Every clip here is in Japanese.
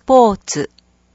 ポーツ。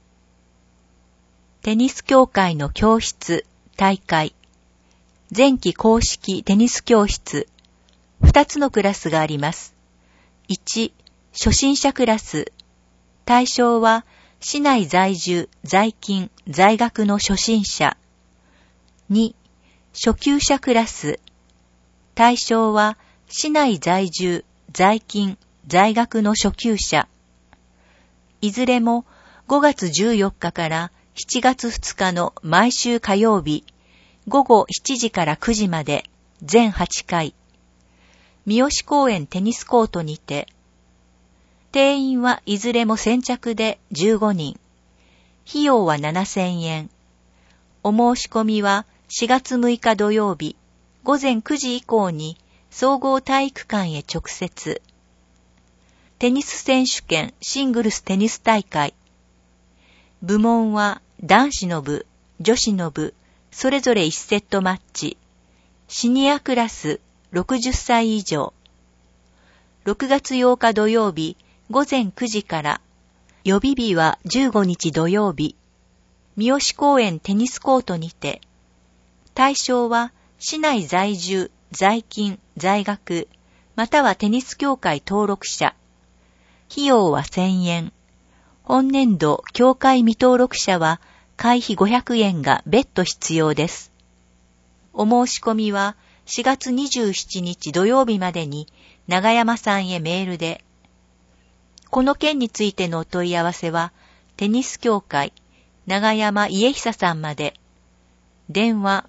テニス協会の教室、大会。前期公式テニス教室。2つのクラスがあります。1、初心者クラス。対象は、市内在住、在勤、在学の初心者。2、初級者クラス。対象は、市内在住、在勤、在学の初級者。いずれも5月14日から7月2日の毎週火曜日、午後7時から9時まで、全8回。三好公園テニスコートにて、定員はいずれも先着で15人。費用は7000円。お申し込みは4月6日土曜日、午前9時以降に総合体育館へ直接。テニス選手権シングルステニス大会。部門は男子の部、女子の部、それぞれ1セットマッチ。シニアクラス60歳以上。6月8日土曜日午前9時から。予備日は15日土曜日。三好公園テニスコートにて。対象は市内在住、在勤、在学、またはテニス協会登録者。費用は1000円。本年度協会未登録者は会費500円が別途必要です。お申し込みは4月27日土曜日までに長山さんへメールで。この件についてのお問い合わせはテニス協会長山家久さんまで。電話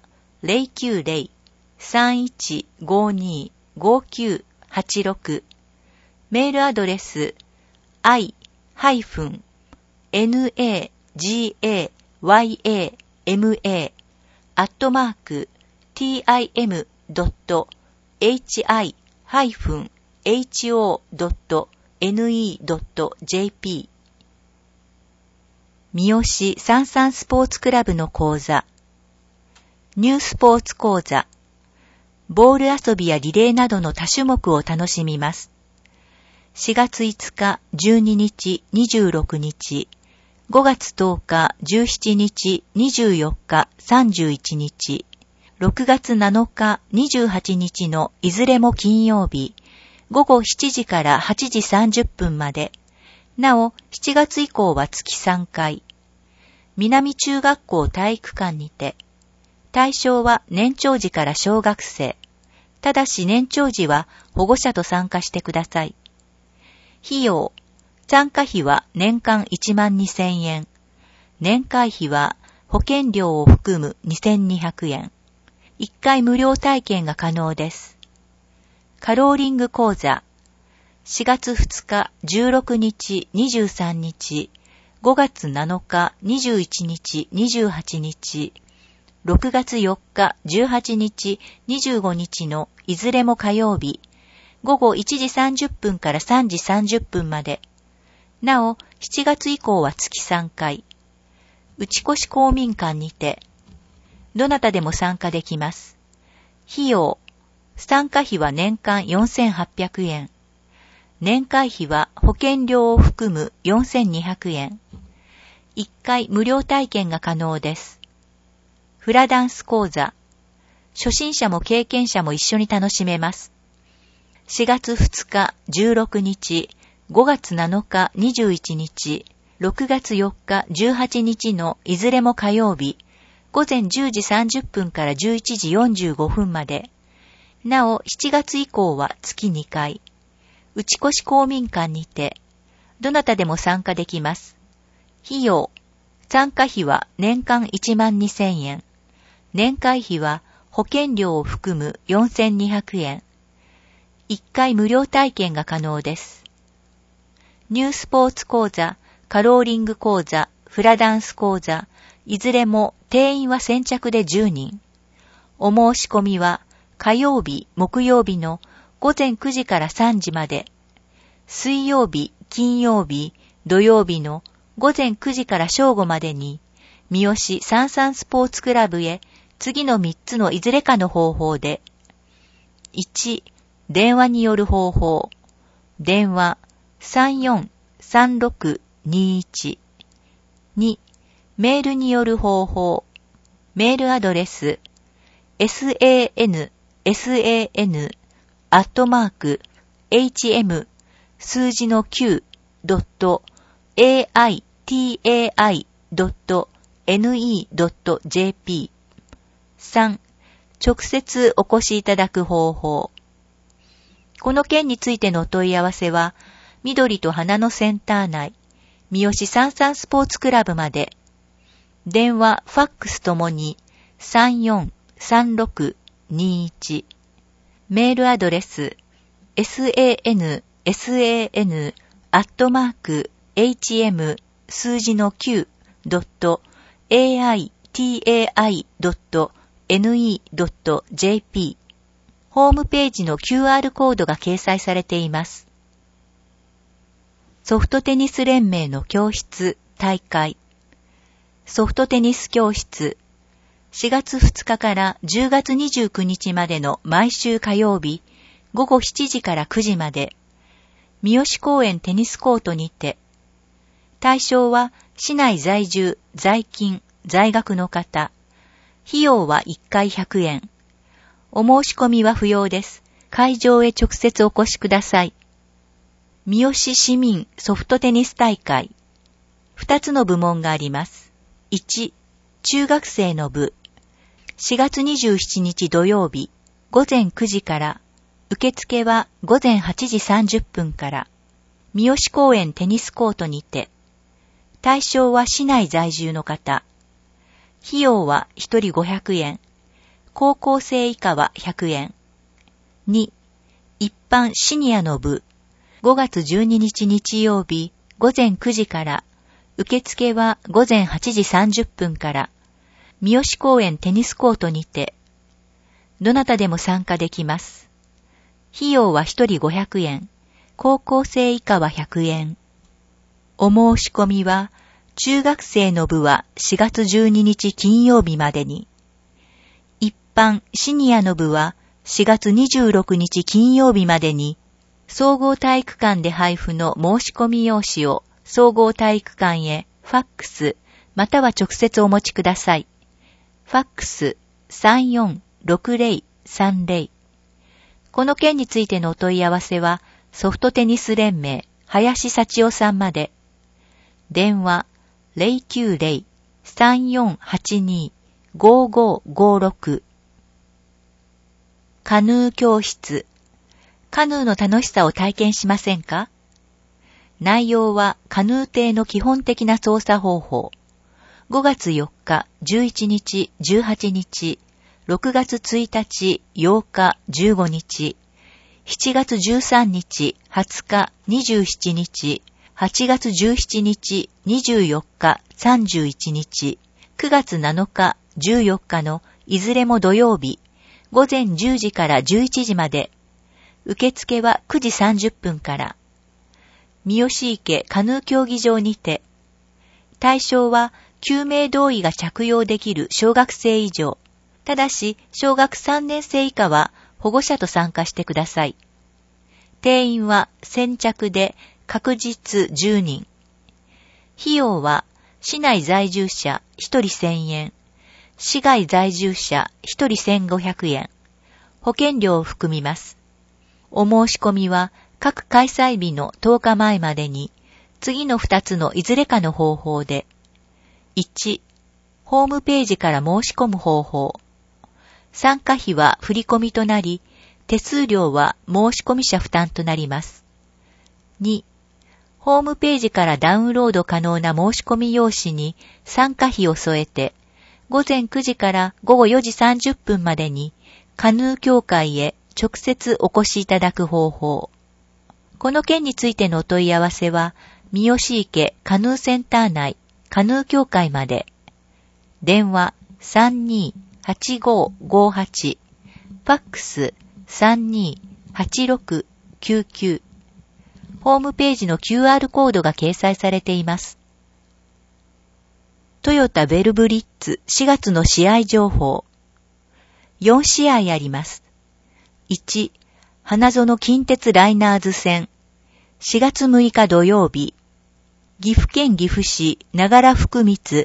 090-3152-5986。メールアドレスi-tim.hi-ho.ne.jp。 三好三三スポーツクラブの講座。ニュースポーツ講座。ボール遊びやリレーなどの多種目を楽しみます。4月5日、12日、26日、5月10日、17日、24日、31日、6月7日、28日のいずれも金曜日、午後7時から8時30分まで。なお、7月以降は月3回。南中学校体育館にて。対象は年長児から小学生。ただし年長児は保護者と参加してください。費用。参加費は年間12000円。年会費は保険料を含む2200円。1回無料体験が可能です。カローリング講座。4月2日、16日、23日、5月7日、21日、28日、6月4日、18日、25日のいずれも火曜日、午後1時30分から3時30分まで。なお、7月以降は月3回。内越公民館にて、どなたでも参加できます。費用。参加費は年間4800円。年会費は保険料を含む4200円。1回無料体験が可能です。フラダンス講座。初心者も経験者も一緒に楽しめます。4月2日、16日、5月7日、21日、6月4日、18日のいずれも火曜日、午前10時30分から11時45分まで。なお、7月以降は月2回。内越公民館にて、どなたでも参加できます。費用。参加費は年間12000円。年会費は保険料を含む4200円。1回無料体験が可能です。ニュースポーツ講座、カローリング講座、フラダンス講座、いずれも定員は先着で10人。お申し込みは火曜日、木曜日の午前9時から3時まで。水曜日、金曜日、土曜日の午前9時から正午までに、三好三三スポーツクラブへ次の3つのいずれかの方法で。1、電話による方法。電話 2021。2、メールによる方法。メールアドレス、san@hm 数字の 9.aitai.ne.jp。3、直接お越しいただく方法。この件についてのお問い合わせは、緑と花のセンター内、三好サンサンスポーツクラブまで。電話、ファックスともに343621。メールアドレス、san@hm 数字の 9.aitai.ne.jp。ホームページの QR コードが掲載されています。ソフトテニス連盟の教室、大会。ソフトテニス教室。4月2日から10月29日までの毎週火曜日、午後7時から9時まで、三好公園テニスコートにて、対象は市内在住、在勤、在学の方。費用は1回100円。お申し込みは不要です。会場へ直接お越しください。三好市民ソフトテニス大会。2つの部門があります。1、中学生の部。4月27日土曜日、午前9時から、受付は午前8時30分から、三好公園テニスコートにて、対象は市内在住の方。費用は1人500円。高校生以下は100円。2、一般シニアの部。5月12日日曜日、午前9時から、受付は午前8時30分から、三好公園テニスコートにて、どなたでも参加できます。費用は1人500円。高校生以下は100円。お申し込みは、中学生の部は4月12日金曜日までに、一般シニアの部は4月26日金曜日までに、総合体育館で配布の申し込み用紙を総合体育館へファックスまたは直接お持ちください。ファックス346030。この件についてのお問い合わせはソフトテニス連盟林幸夫さんまで。電話090-3482-5556。カヌー教室。カヌーの楽しさを体験しませんか？内容はカヌー艇の基本的な操作方法。5月4日、11日、18日、6月1日、8日、15日、7月13日、20日、27日、8月17日、24日、31日、9月7日、14日のいずれも土曜日、午前10時から11時まで、受付は9時30分から、三好池カヌー競技場にて、対象は救命胴衣が着用できる小学生以上、ただし小学3年生以下は保護者と参加してください。定員は先着で確実10人。費用は市内在住者1人1000円、市外在住者1人1500円、保険料を含みます。お申し込みは各開催日の10日前までに、次の2つのいずれかの方法で、1、ホームページから申し込む方法。参加費は振り込みとなり、手数料は申し込み者負担となります。2、ホームページからダウンロード可能な申し込み用紙に参加費を添えて、午前9時から午後4時30分までにカヌー協会へ直接お越しいただく方法。この件についてのお問い合わせは、三好池カヌーセンター内カヌー協会まで。電話32-8558、ファックス32-8699。ホームページの QR コードが掲載されています。トヨタベルブリッツ4月の試合情報。4試合あります。1、花園近鉄ライナーズ戦。4月6日土曜日。 岐阜県岐阜市長良福光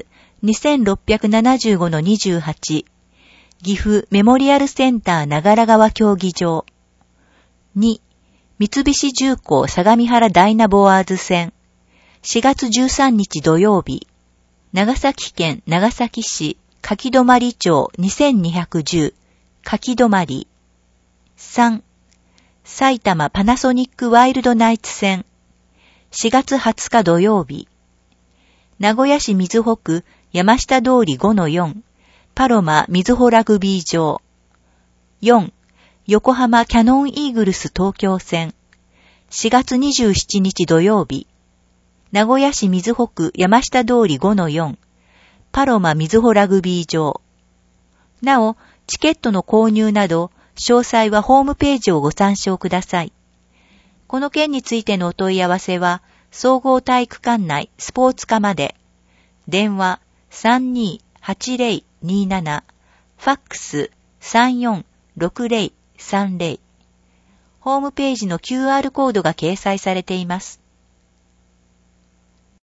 2675-28 岐阜メモリアルセンター長良川競技場。2、三菱重工相模原ダイナボアーズ線4月13日土曜日。長崎県長崎市柿泊町2210柿泊。3、埼玉パナソニックワイルドナイツ線4月20日土曜日。名古屋市瑞穂区山下通り 5-4 パロマ瑞穂ラグビー場。4、横浜キャノンイーグルス東京線4月27日土曜日。名古屋市瑞穂区山下通り 5-4 パロマ瑞穂ラグビー場。なお、チケットの購入など詳細はホームページをご参照ください。この件についてのお問い合わせは、総合体育館内スポーツ課まで。電話 32-8027、ファックス 34-6030。ホームページの QR コードが掲載されています。